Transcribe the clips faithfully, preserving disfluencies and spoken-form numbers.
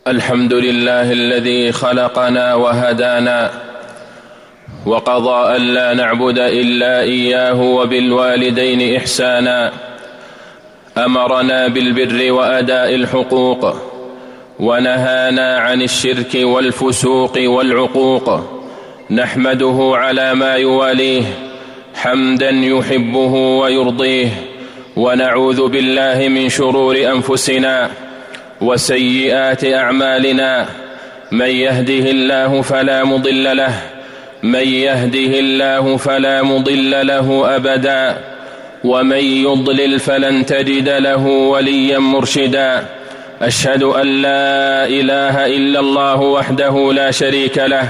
الحمد لله الذي خلقنا وهدانا وقضى ألا نعبد إلا إياه وبالوالدين إحسانا. أمرنا بالبر وأداء الحقوق ونهانا عن الشرك والفسوق والعقوق. نحمده على ما يواليه حمدا يحبه ويرضيه، ونعوذ بالله من شرور أنفسنا وسيئات أعمالنا. من يهده الله فلا مضل له، من يهده الله فلا مضل له أبدا، ومن يضلل فلن تجد له وليا مرشدا. أشهد أن لا إله إلا الله وحده لا شريك له،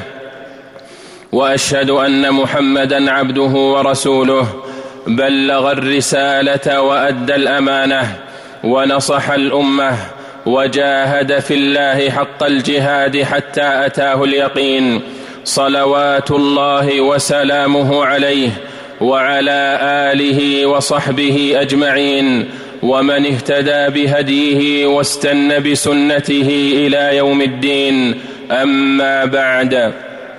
وأشهد أن محمدا عبده ورسوله، بلغ الرسالة وأدى الأمانة ونصح الأمة وجاهد في الله حق الجهاد حتى أتاه اليقين. صلوات الله وسلامه عليه وعلى آله وصحبه أجمعين، ومن اهتدى بهديه واستنى بسنته إلى يوم الدين. أما بعد،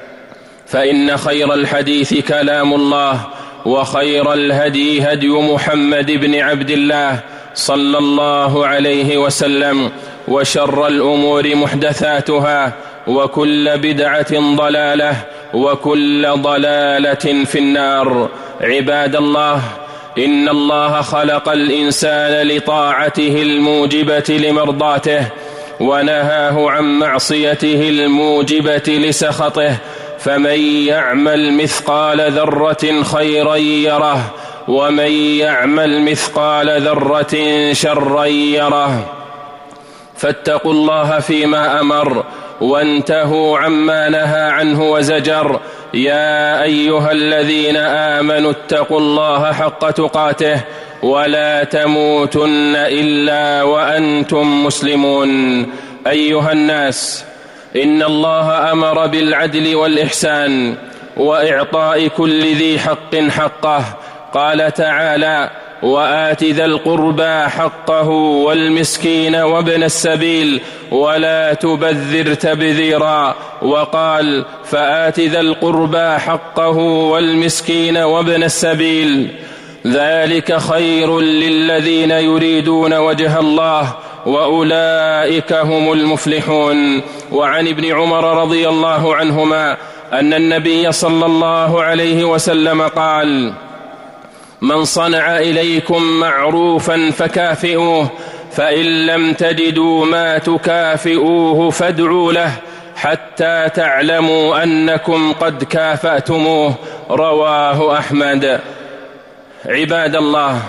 فإن خير الحديث كلام الله، وخير الهدي هدي محمد بن عبد الله صلى الله عليه وسلم، وشر الأمور محدثاتها، وكل بدعة ضلالة، وكل ضلالة في النار. عباد الله، إن الله خلق الإنسان لطاعته الموجبة لمرضاته، ونهاه عن معصيته الموجبة لسخطه. فمن يعمل مثقال ذرة خيرا يره، ومن يعمل مثقال ذرة شرا يره. فاتقوا الله فيما أمر، وانتهوا عما نهى عنه وزجر. يا أيها الذين آمنوا اتقوا الله حق تقاته، ولا تموتن إلا وأنتم مسلمون. أيها الناس، إن الله أمر بالعدل والإحسان وإعطاء كل ذي حق حقه. قال تعالى: وآت ذا القربى حقه والمسكين وابن السبيل ولا تبذر تبذيرا. وقال: فآت ذا القربى حقه والمسكين وابن السبيل، ذلك خير للذين يريدون وجه الله، وأولئك هم المفلحون. وعن ابن عمر رضي الله عنهما أن النبي صلى الله عليه وسلم قال: من صنع إليكم معروفا فكافئوه، فإن لم تجدوا ما تكافئوه فادعوا له حتى تعلموا أنكم قد كافأتموه. رواه أحمد. عباد الله،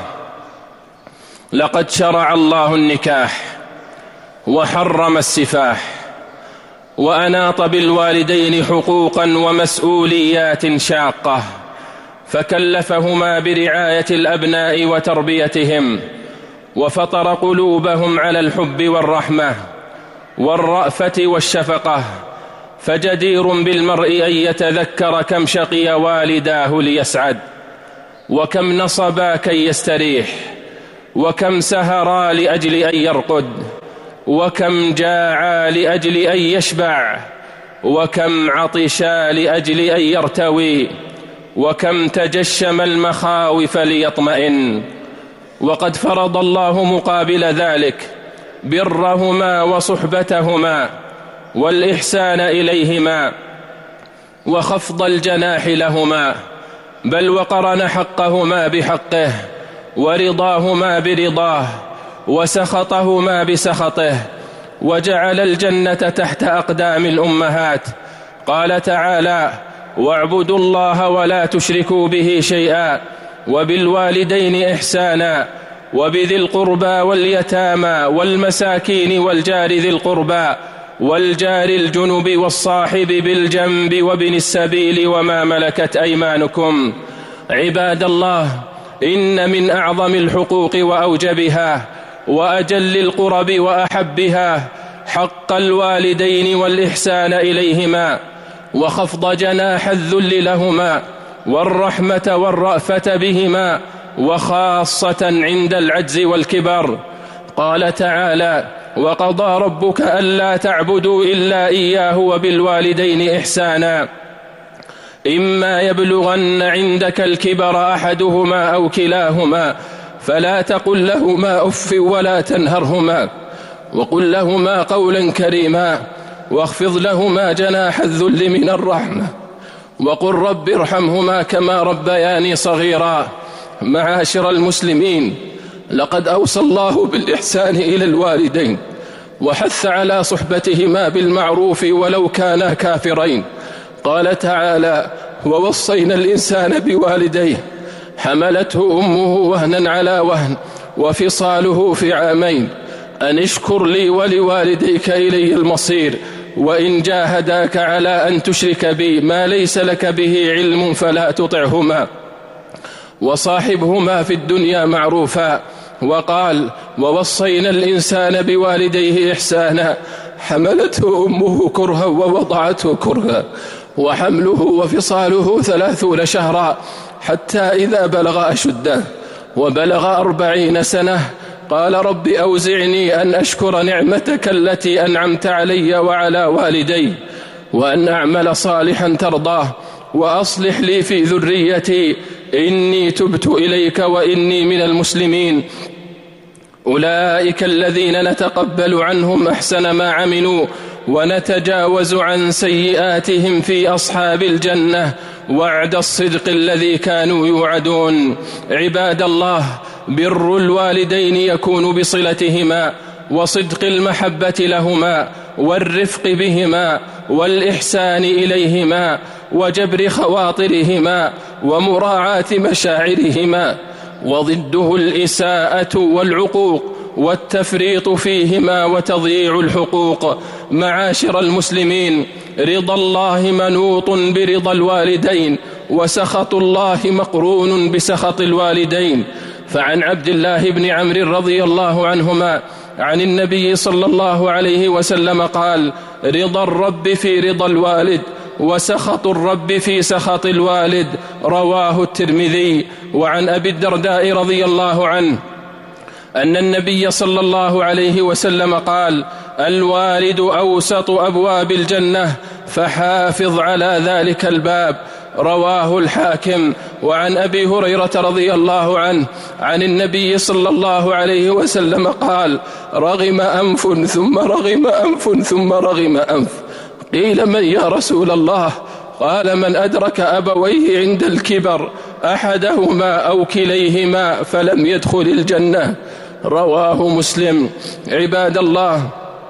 لقد شرع الله النكاح وحرم السفاح، وأناط بالوالدين حقوقا ومسؤوليات شاقة، فكلفهما برعاية الأبناء وتربيتهم، وفطر قلوبهم على الحب والرحمة والرأفة والشفقة. فجدير بالمرء أن يتذكر كم شقي والداه ليسعد، وكم نصبا كي يستريح، وكم سهرا لأجل أن يرقد، وكم جاعا لأجل أن يشبع، وكم عطشا لأجل أن يرتوي، وكم تجشم المخاوف ليطمئن. وقد فرض الله مقابل ذلك برهما وصحبتهما والإحسان إليهما وخفض الجناح لهما، بل وقرن حقهما بحقه، ورضاهما برضاه، وسخطهما بسخطه، وجعل الجنة تحت أقدام الأمهات. قال تعالى: واعبدوا الله ولا تشركوا به شيئا، وبالوالدين إحسانا، وبذي القربى واليتامى والمساكين والجار ذي القربى والجار الجنب والصاحب بالجنب وابن السبيل وما ملكت أيمانكم. عباد الله، إن من أعظم الحقوق وأوجبها وأجل القرب وأحبها حق الوالدين والإحسان إليهما، وخفض جناح الذل لهما، والرحمة والرأفة بهما، وخاصة عند العجز والكبر. قال تعالى: وقضى ربك ألا تعبدوا إلا إياه وبالوالدين إحسانا إما يبلغن عندك الكبر أحدهما أو كلاهما فلا تقل لهما أف ولا تنهرهما وقل لهما قولا كريما واخفض لهما جناح الذل من الرحمة وقل رب ارحمهما كما ربياني صغيرا. معاشر المسلمين، لقد أوصى الله بالإحسان إلى الوالدين وحث على صحبتهما بالمعروف ولو كانا كافرين. قال تعالى: ووصينا الإنسان بوالديه حملته أمه وهنا على وهن وفصاله في عامين أن اشكر لي ولوالديك إلي المصير وإن جاهداك على أن تشرك بي ما ليس لك به علم فلا تطعهما وصاحبهما في الدنيا معروفا. وقال: ووصينا الإنسان بوالديه إحسانا حملته أمه كرها ووضعته كرها وحمله وفصاله ثلاثون شهرا حتى إذا بلغ أشده وبلغ أربعين سنة قال: رب أوزعني أن أشكر نعمتك التي أنعمت علي وعلى والدي وأن أعمل صالحا ترضاه وأصلح لي في ذريتي إني تبت إليك وإني من المسلمين. أولئك الذين نتقبل عنهم أحسن ما عملوا ونتجاوز عن سيئاتهم في أصحاب الجنة وعد الصدق الذي كانوا يوعدون. عباد الله، بر الوالدين يكون بصلتهما وصدق المحبة لهما والرفق بهما والإحسان إليهما وجبر خواطرهما ومراعاة مشاعرهما، وضده الإساءة والعقوق والتفريط فيهما وتضييع الحقوق. معاشر المسلمين، رضا الله منوط برضا الوالدين وسخط الله مقرون بسخط الوالدين. فعن عبد الله بن عمرو رضي الله عنهما عن النبي صلى الله عليه وسلم قال: رضا الرب في رضا الوالد وسخط الرب في سخط الوالد. رواه الترمذي. وعن أبي الدرداء رضي الله عنه أن النبي صلى الله عليه وسلم قال: الوالد أوسط أبواب الجنة فحافظ على ذلك الباب. رواه الحاكم. وعن أبي هريرة رضي الله عنه عن النبي صلى الله عليه وسلم قال: رغم أنف ثم رغم أنف ثم رغم أنف. قيل: من يا رسول الله؟ قال: من أدرك أبويه عند الكبر أحدهما أو كليهما فلم يدخل الجنة. رواه مسلم. عباد الله،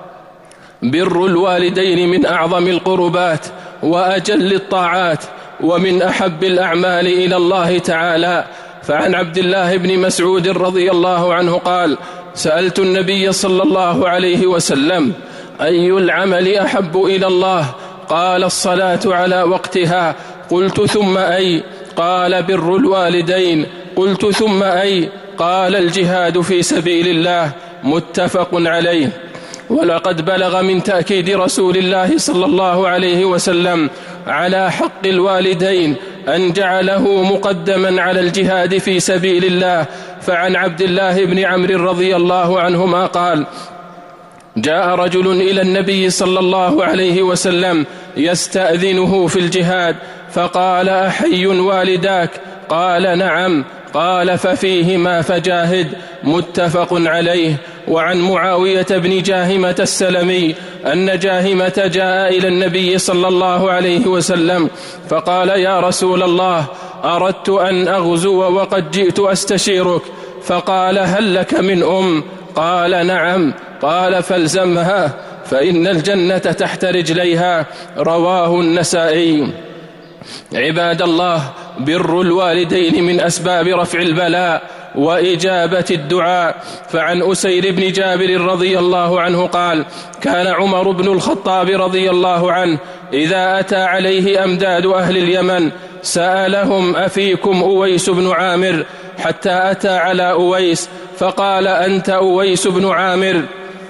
بر الوالدين من أعظم القربات وأجل الطاعات ومن أحب الأعمال إلى الله تعالى. فعن عبد الله بن مسعود رضي الله عنه قال: سألت النبي صلى الله عليه وسلم: أي العمل أحب إلى الله؟ قال: الصلاة على وقتها. قلت: ثم أي؟ قال: بر الوالدين. قلت: ثم أي؟ قال: الجهاد في سبيل الله. متفق عليه. ولقد بلغ من تأكيد رسول الله صلى الله عليه وسلم على حق الوالدين أن جعله مقدما على الجهاد في سبيل الله. فعن عبد الله بن عمرو رضي الله عنهما قال: جاء رجل إلى النبي صلى الله عليه وسلم يستأذنه في الجهاد فقال: أحي والداك؟ قال: نعم. قال: ففيهما فجاهد. متفق عليه. وعن معاوية بن جاهمة السلمي أن جاهمة جاء إلى النبي صلى الله عليه وسلم فقال: يا رسول الله، أردت أن أغزو وقد جئت أستشيرك. فقال: هل لك من أم؟ قال: نعم. قال: فالزمها فإن الجنة تحت رجليها. رواه النسائي. عباد الله، بر الوالدين من أسباب رفع البلاء وإجابة الدعاء. فعن أسير بن جابر رضي الله عنه قال: كان عمر بن الخطاب رضي الله عنه إذا أتى عليه أمداد أهل اليمن سألهم: أفيكم أويس بن عامر؟ حتى أتى على أويس فقال: أنت أويس بن عامر؟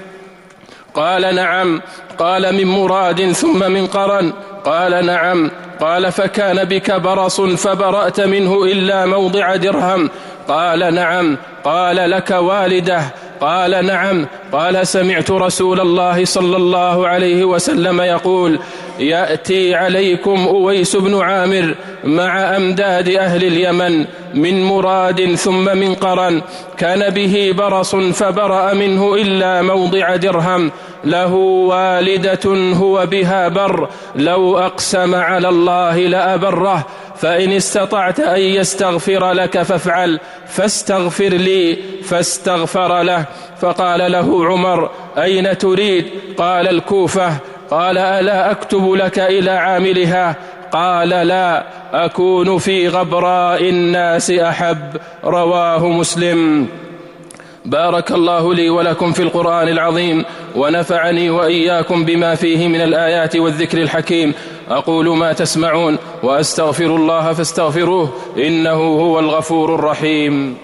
قال: نعم. قال: من مراد ثم من قرن؟ قال: نعم. قال: فكان بك برص فبرأت منه إلا موضع درهم؟ قال: نعم. قال: لك والدة؟ قال: نعم. قال سمعت رسول الله صلى الله عليه وسلم يقول يأتي عليكم أويس بن عامر مع أمداد أهل اليمن من مراد ثم من قرن، كان به برص فبرأ منه إلا موضع درهم، له والدة هو بها بر، لو أقسم على الله لأبره، فإن استطعت أن يستغفر لك فافعل، فاستغفر لي، فاستغفر له. فقال له عمر أين تريد؟ قال الكوفة. قال ألا أكتب لك إلى عاملها؟ قال لا، أكون في غبراء الناس أحب. رواه مسلم. بارك الله لي ولكم في القرآن العظيم، ونفعني وإياكم بما فيه من الآيات والذكر الحكيم. أقول ما تسمعون وأستغفر الله فاستغفروه إنه هو الغفور الرحيم.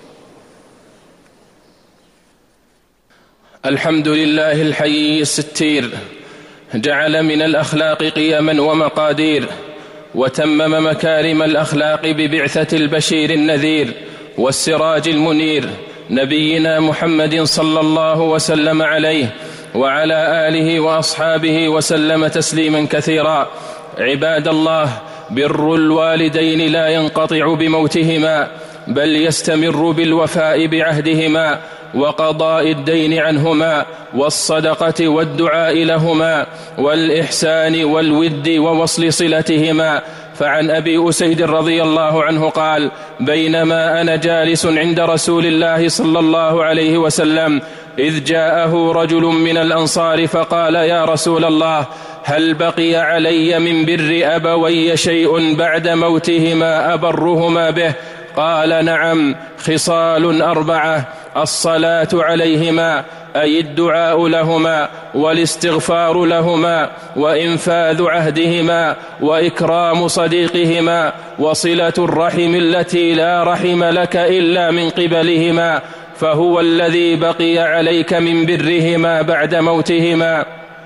الحمد لله الحي الستير، جعل من الأخلاق قيما ومقادير، وتمم مكارم الأخلاق ببعثة البشير النذير والسراج المنير نبينا محمد صلى الله وسلم عليه وعلى آله وأصحابه وسلم تسليما كثيرا. عباد الله، بر الوالدين لا ينقطع بموتهما، بل يستمر بالوفاء بعهدهما وقضاء الدين عنهما والصدقة والدعاء لهما والإحسان والود ووصل صلتهما. فعن أبي أسيد رضي الله عنه قال: بينما أنا جالس عند رسول الله صلى الله عليه وسلم إذ جاءه رجل من الأنصار فقال: يا رسول الله، هل بقي علي من بر أبوي شيء بعد موتهما أبرهما به؟ قال: نعم، خصال أربعة: الصلاة عليهما أي الدعاء لهما، والاستغفار لهما، وإنفاذ عهدهما، وإكرام صديقهما، وصلة الرحم التي لا رحم لك إلا من قبلهما، فهو الذي بقي عليك من برهما بعد موتهما.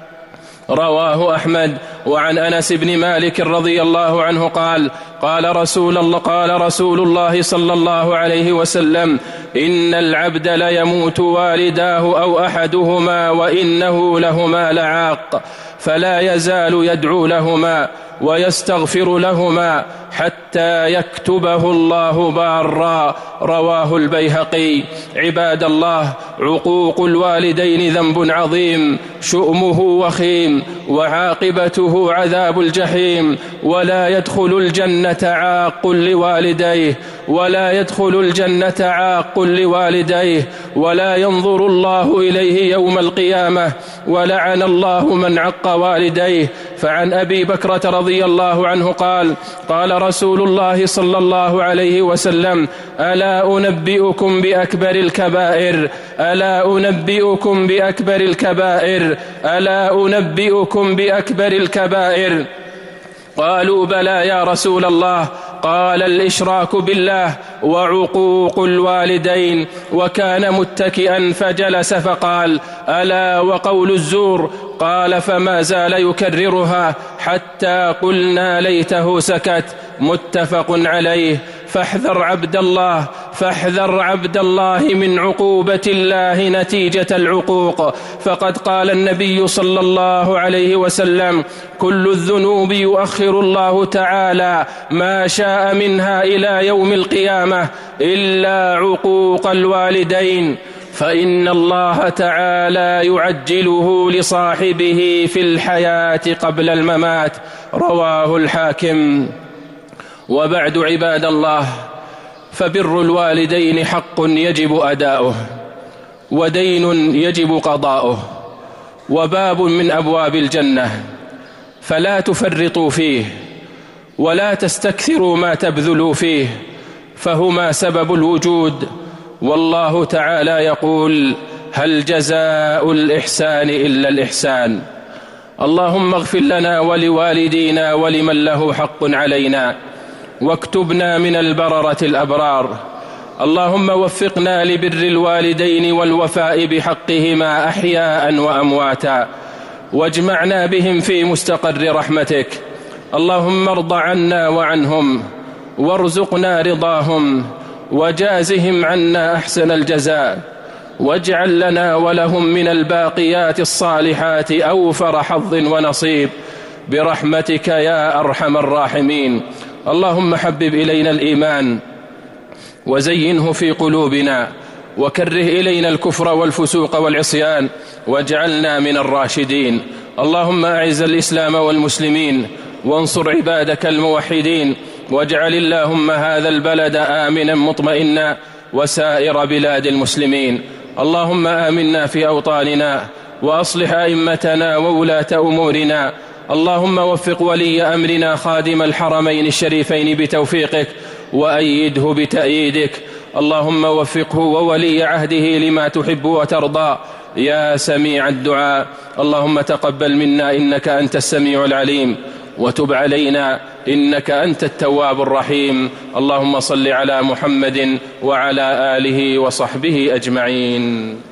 رواه أحمد. وعن أنس بن مالك رضي الله عنه قال: قال رسول الله قال رسول الله صلى الله عليه وسلم: إن العبد ليموت والداه أو أحدهما وإنه لهما لعاق، فلا يزال يدعو لهما ويستغفر لهما حتى يكتبه الله بارا. رواه البيهقي. عباد الله، عقوق الوالدين ذنب عظيم، شؤمه وخيم، وعاقبته عذاب الجحيم، ولا يدخل الجنة عاق لوالديه ولا يدخل الجنة عاق لوالديه ولا ينظر الله إليه يوم القيامة، ولعن الله من عق والديه. فعن أبي بكرة رضي الله عنه قال: قال رسول الله صلى الله عليه وسلم: ألا أنبئكم بأكبر الكبائر ألا أنبئكم بأكبر الكبائر ألا أنبئكم بأكبر الكبائر قالوا: بلى يا رسول الله. قال: الإشراك بالله وعقوق الوالدين. وكان متكئا فجلس فقال: ألا وقول الزور. قال: فما زال يكررها حتى قلنا ليته سكت. متفق عليه. فاحذر عبد الله فاحذر عبد الله من عقوبة الله نتيجة العقوق، فقد قال النبي صلى الله عليه وسلم: كل الذنوب يؤخر الله تعالى ما شاء منها إلى يوم القيامة إلا عقوق الوالدين، فإن الله تعالى يعجله لصاحبه في الحياة قبل الممات. رواه الحاكم. وبعد عباد الله، فبر الوالدين حق يجب أداؤه، ودين يجب قضاؤه، وباب من أبواب الجنة، فلا تفرطوا فيه ولا تستكثروا ما تبذلوا فيه، فهما سبب الوجود. والله تعالى يقول: هل جزاء الإحسان إلا الإحسان. اللهم اغفر لنا ولوالدينا ولمن له حق علينا، واكتبنا من البررة الأبرار. اللهم وفقنا لبر الوالدين والوفاء بحقهما أحياء وأمواتا، واجمعنا بهم في مستقر رحمتك. اللهم ارض عنا وعنهم، وارزقنا رضاهم، وجازهم عنا أحسن الجزاء. واجعل لنا ولهم من الباقيات الصالحات أوفر حظ ونصيب برحمتك يا أرحم الراحمين. اللهم حبب إلينا الإيمان وزينه في قلوبنا وكره إلينا الكفر والفسوق والعصيان واجعلنا من الراشدين. اللهم أعز الإسلام والمسلمين وانصر عبادك الموحدين، واجعل اللهم هذا البلد آمنا مطمئنا وسائر بلاد المسلمين. اللهم آمنا في أوطاننا وأصلح أئمتنا وولاة أمورنا. اللهم وفق ولي أمرنا خادم الحرمين الشريفين بتوفيقك وأيده بتأييدك. اللهم وفقه وولي عهده لما تحب وترضى يا سميع الدعاء. اللهم تقبل منا إنك أنت السميع العليم، وتب علينا إنك أنت التواب الرحيم. اللهم صل على محمد وعلى آله وصحبه أجمعين.